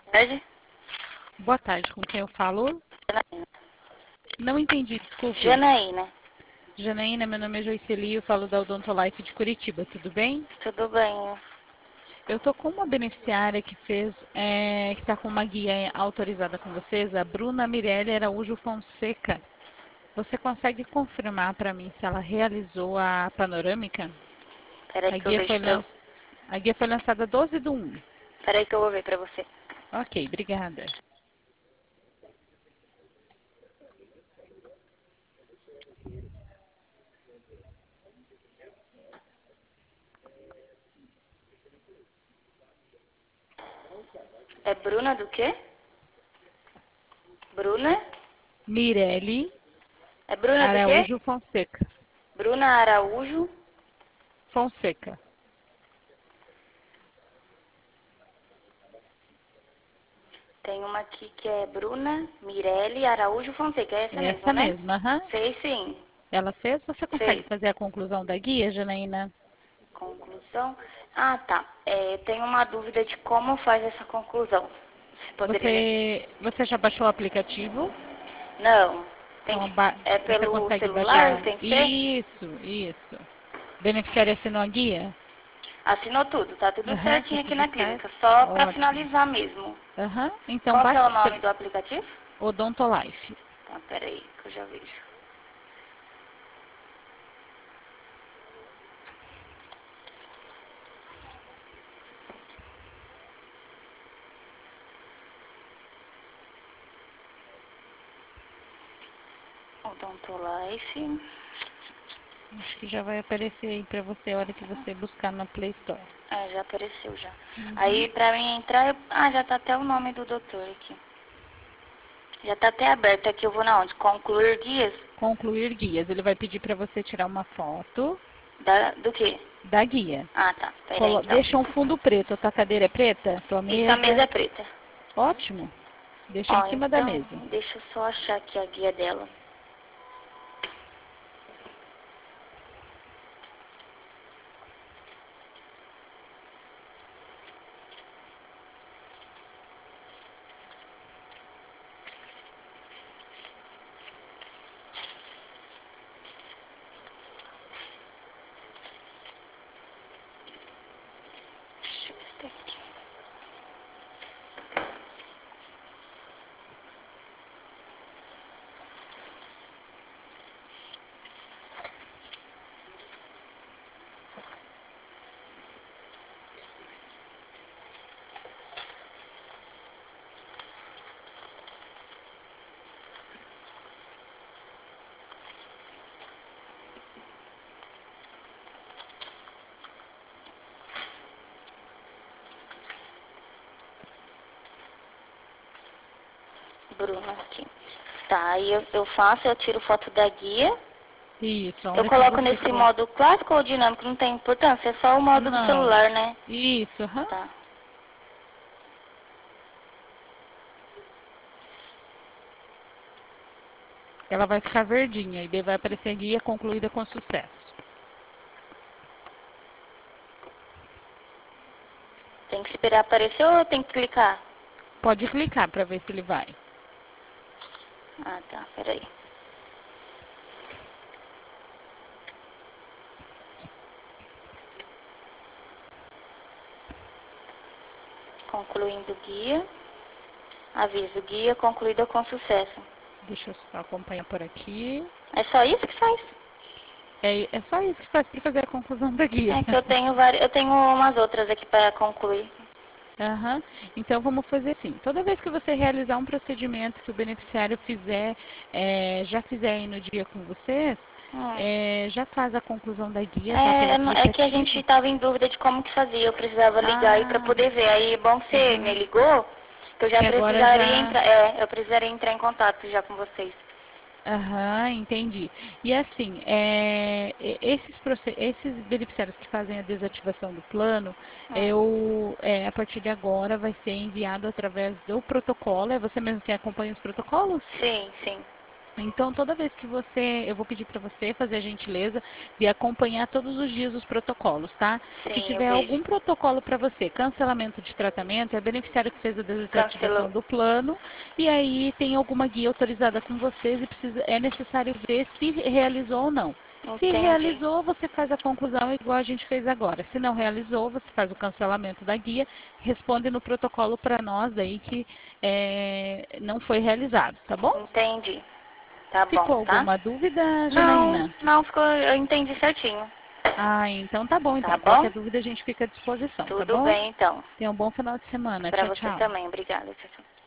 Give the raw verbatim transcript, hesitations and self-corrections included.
Tarde. Boa tarde, com quem eu falo? Janaína. Não entendi, desculpe. Janaína. Janaína, meu nome é Joiceli, eu falo da Odontolife de Curitiba, tudo bem? Tudo bem? Eu tô com uma beneficiária que fez, é, que está com uma guia autorizada com vocês, a Bruna Mirelle Araújo Fonseca. Você consegue confirmar para mim se ela realizou a panorâmica? Peraí A que eu guia foi, vejo pra... lan... a guia foi lançada doze do um. Peraí que eu vou ver pra você. Ok, obrigada. É Bruna do quê? Bruna? Mirelle É Bruna do quê? Araújo Fonseca. Bruna Araújo. Fonseca. Tem uma aqui que é Bruna Mirelle Araújo Fonseca. É essa É mesmo, essa né? mesma, aham. Sei sim. Ela fez? Você consegue Sei. fazer a conclusão da guia, Janaína? Conclusão. Ah, tá. É, tenho uma dúvida de como faz essa conclusão. Você poderia me... Você, você já baixou o aplicativo? Não. Tem Então, que... ba- É você pelo consegue celular? baixar? Tem que ser? Isso, isso. Beneficiário assinou a guia? Assinou tudo, tá tudo Aham, tá certinho aqui tudo na certo? clínica. Só pra Ótimo. finalizar mesmo. Aham, então Qual que é o baixa nome do aplicativo? Odontolife. Tá, peraí, que eu já vejo. Odontolife. Acho que já vai aparecer aí pra você a hora que você buscar na Play Store. É, já apareceu já. Uhum. Aí pra mim entrar, eu... ah, já tá até o nome do doutor aqui. Já tá até aberto aqui, eu vou na onde? Concluir guias? Concluir guias. Ele vai pedir pra você tirar uma foto Da... Do quê? da guia. Ah, tá. Peraí Colo- então. Deixa um fundo preto. A tua cadeira é preta? Tua Isso, a mesa mesa? é preta. Ótimo. Deixa em Ó, cima da então, mesa. deixa eu só achar aqui a guia dela. Deixa eu ver se tem aqui. Bruna aqui. Tá, aí eu, eu faço, eu tiro foto da guia. Isso, a Eu hora que coloco você nesse for. modo clássico ou dinâmico, não tem importância, é só o modo do Não. celular, né? Isso, aham. Tá. Ela vai ficar verdinha e daí vai aparecer guia concluída com sucesso. Tem que esperar aparecer ou tem que clicar? Pode clicar para ver se ele vai. Ah, tá, peraí. Concluindo o guia. Aviso, guia concluída com sucesso. Deixa eu só acompanhar por aqui. É só isso que faz? É, é só isso que faz para fazer a conclusão da guia. É que eu tenho várias, eu tenho umas outras aqui para concluir. Uhum. Então vamos fazer assim. Toda vez que você realizar um procedimento que o beneficiário fizer, é, já fizer aí no dia com vocês, Hum. é, já faz a conclusão da guia, tá? Pelo É, é que a gente aplicativo. estava em dúvida de como que fazia. Eu precisava ligar aí para Ah, poder ver. Aí é bom que você me uhum. ligou, que eu já Que agora precisaria já. entrar. É, eu precisaria entrar em contato já com vocês. Aham, entendi. E assim, é, e- esses, proce- esses beneficiários que fazem a desativação do plano, Hum. eu, é, a partir de agora vai ser enviado através do protocolo. É você mesmo que acompanha os protocolos? Sim, sim. Então, toda vez que você, eu vou pedir para você fazer a gentileza de acompanhar todos os dias os protocolos, tá? Se Sim, eu tiver vejo. algum protocolo para você, cancelamento de tratamento, é beneficiário que fez a desativação Cancelou. do plano, e aí tem alguma guia autorizada com vocês e precisa, é necessário ver se realizou ou não. Se Entendi. realizou, você faz a conclusão igual a gente fez agora. Se não realizou, você faz o cancelamento da guia, responde no protocolo para nós daí que é, não foi realizado, tá bom? Entendi. Tá bom, Ficou tá? alguma dúvida, Não, Janaína? não ficou, eu entendi certinho. Ah, então tá bom, Tá então. bom? Qualquer dúvida a gente fica à disposição, tá Tudo bom? bem, então. Tenha um bom final de semana. Pra Tchau, você tchau. também. Obrigada. Tchau, tchau.